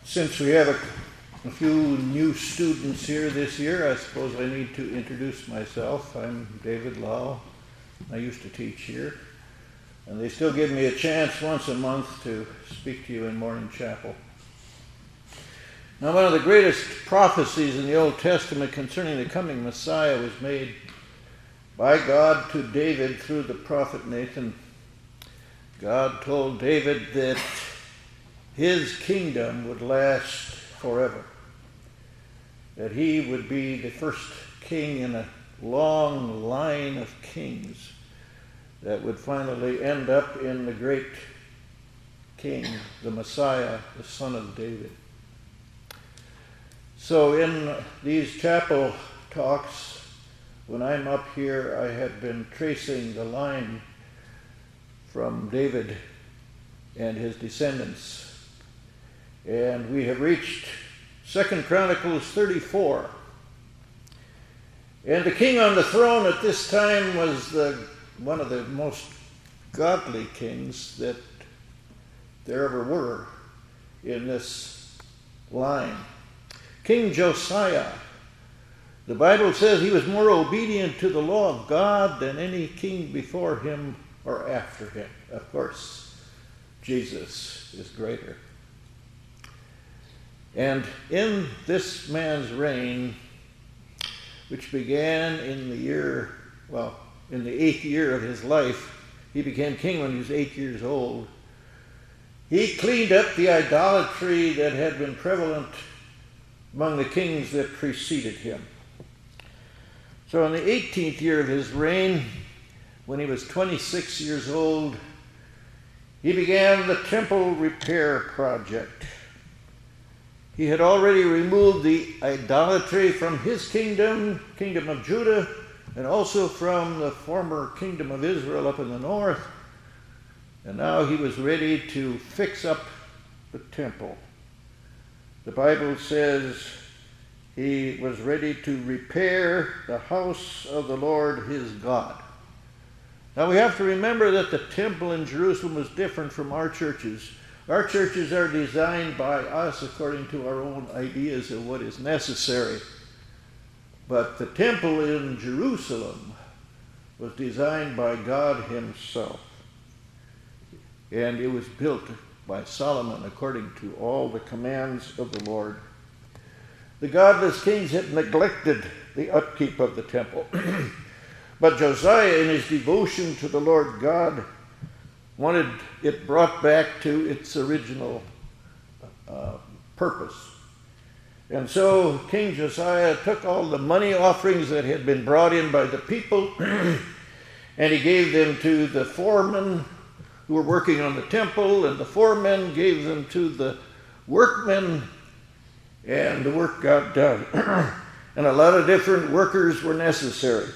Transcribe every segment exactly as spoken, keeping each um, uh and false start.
Since we have a, a few new students here this year, I suppose I need to introduce myself. I'm David Lau. I used to teach here. And they still give me a chance once a month to speak to you in morning chapel. Now, one of the greatest prophecies in the Old Testament concerning the coming Messiah was made by God to David through the prophet Nathan. God told David that his kingdom would last forever, that he would be the first king in a long line of kings that would finally end up in the great king, the Messiah, the son of David. So in these chapel talks, when I'm up here, I have been tracing the line from David and his descendants. And we have reached Second Chronicles thirty-four. And the king on the throne at this time was the, one of the most godly kings that there ever were in this line. King Josiah. The Bible says he was more obedient to the law of God than any king before him or after him. Of course, Jesus is greater. And in this man's reign, which began in the year, well, in the eighth year of his life, he became king when he was eight years old. He cleaned up the idolatry that had been prevalent among the kings that preceded him. So in the eighteenth year of his reign, when he was twenty-six years old, he began the temple repair project. He had already removed the idolatry from his kingdom, kingdom of Judah, and also from the former kingdom of Israel up in the north. And now he was ready to fix up the temple. The Bible says he was ready to repair the house of the Lord his God. Now we have to remember that the temple in Jerusalem was different from our churches. Our churches are designed by us according to our own ideas of what is necessary. But the temple in Jerusalem was designed by God himself. And it was built by Solomon according to all the commands of the Lord. The godless kings had neglected the upkeep of the temple. But Josiah, in his devotion to the Lord God, wanted it brought back to its original uh, purpose. And so King Josiah took all the money offerings that had been brought in by the people and he gave them to the foremen who were working on the temple, and the foremen gave them to the workmen, and the work got done. And a lot of different workers were necessary.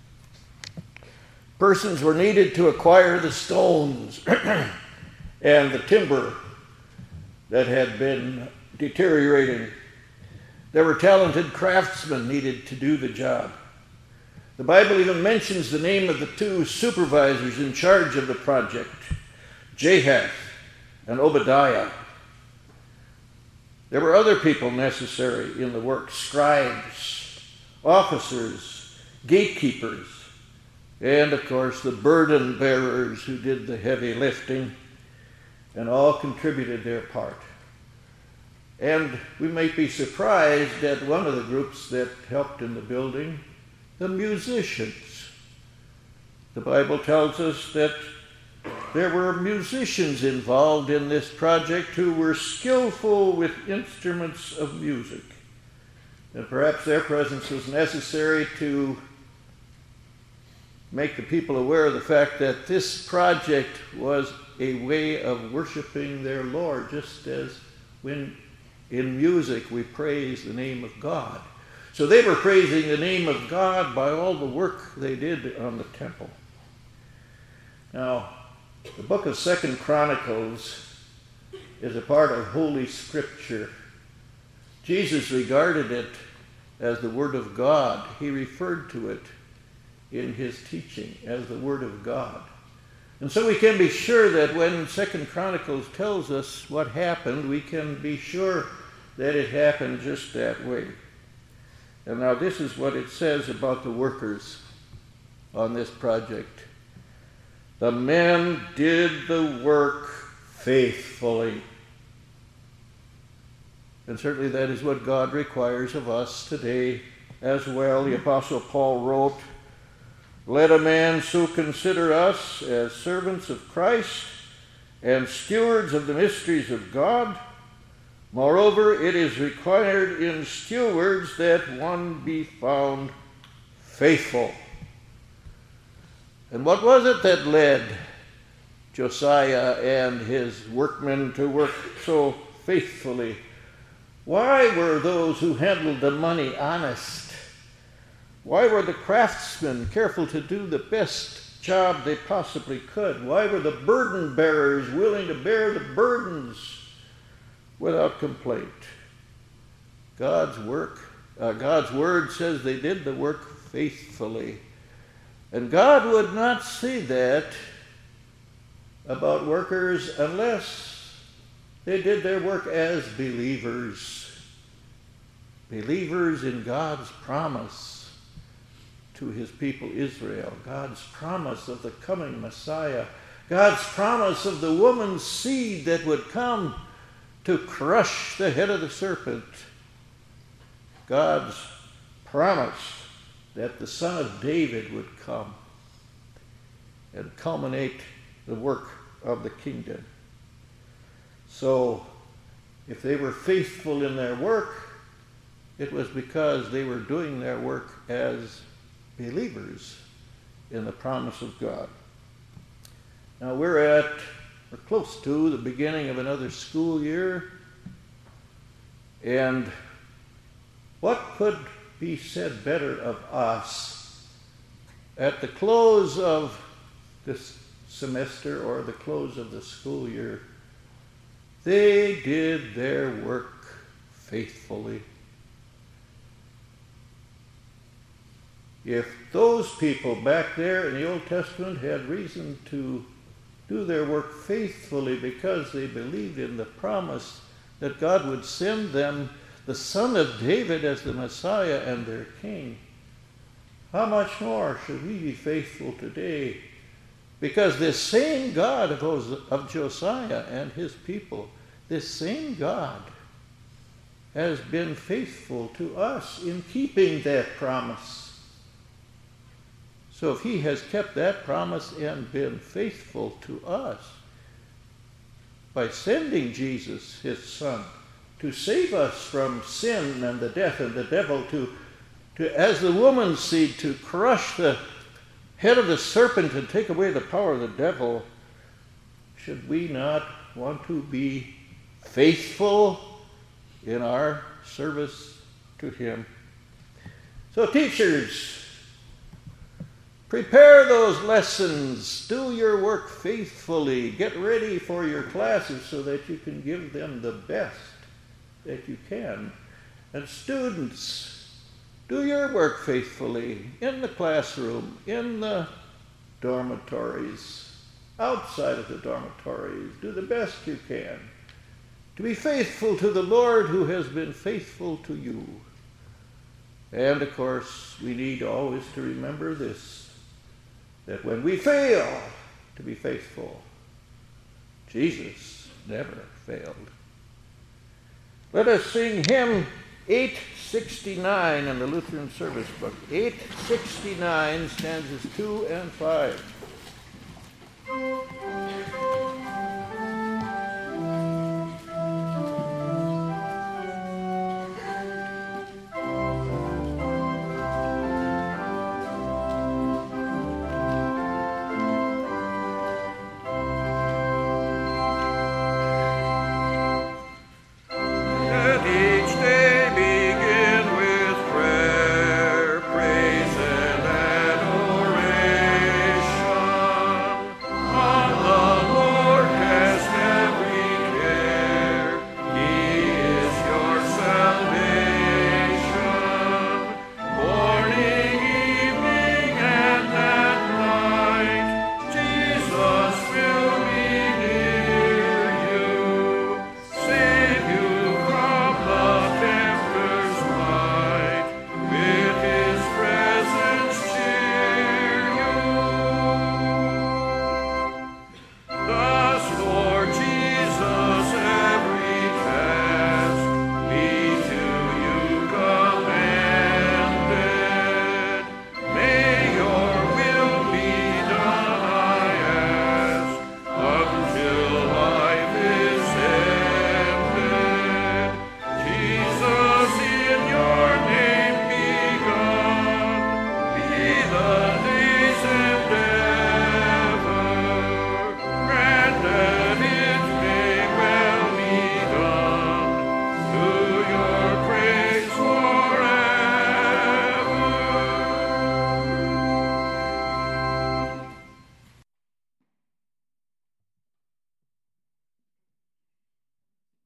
Persons were needed to acquire the stones and the timber that had been deteriorating. There were talented craftsmen needed to do the job. The Bible even mentions the name of the two supervisors in charge of the project, Jahath and Obadiah. There were other people necessary in the work, scribes, officers, gatekeepers, and, of course, the burden bearers who did the heavy lifting, and all contributed their part. And we might be surprised at one of the groups that helped in the building, the musicians. The Bible tells us that there were musicians involved in this project who were skillful with instruments of music. And perhaps their presence was necessary to make the people aware of the fact that this project was a way of worshiping their Lord, just as when in music we praise the name of God. So they were praising the name of God by all the work they did on the temple. Now, the book of Second Chronicles is a part of Holy Scripture. Jesus regarded it as the Word of God. He referred to it in his teaching as the Word of God. And so we can be sure that when Second Chronicles tells us what happened, we can be sure that it happened just that way. And now this is what it says about the workers on this project. The men did the work faithfully. And certainly that is what God requires of us today as well. The Apostle Paul wrote, "Let a man so consider us as servants of Christ and stewards of the mysteries of God. Moreover, it is required in stewards that one be found faithful." And what was it that led Josiah and his workmen to work so faithfully? Why were those who handled the money honest? Why were the craftsmen careful to do the best job they possibly could? Why were the burden bearers willing to bear the burdens without complaint? God's work, uh, God's word says they did the work faithfully. And God would not say that about workers unless they did their work as believers. Believers in God's promise to his people Israel. God's promise of the coming Messiah. God's promise of the woman's seed that would come to crush the head of the serpent. God's promise that the Son of David would come and culminate the work of the kingdom. So, if they were faithful in their work, it was because they were doing their work as believers in the promise of God. Now we're at, we're close to the beginning of another school year, and what could be said better of us at the close of this semester or the close of the school year? They did their work faithfully. If those people back there in the Old Testament had reason to do their work faithfully because they believed in the promise that God would send them the Son of David as the Messiah and their King, how much more should we be faithful today? Because this same God of Josiah and his people, this same God has been faithful to us in keeping that promise. So if he has kept that promise and been faithful to us by sending Jesus, his Son, to save us from sin and the death and the devil, to, to as the woman's seed, to crush the head of the serpent and take away the power of the devil, should we not want to be faithful in our service to him? So teachers, prepare those lessons. Do your work faithfully. Get ready for your classes so that you can give them the best that you can. And students, do your work faithfully in the classroom, in the dormitories, outside of the dormitories. Do the best you can to be faithful to the Lord who has been faithful to you. And of course, we need always to remember this, that when we fail to be faithful, Jesus never failed. Let us sing hymn eight sixty-nine in the Lutheran Service Book. eight sixty-nine, stanzas two and five.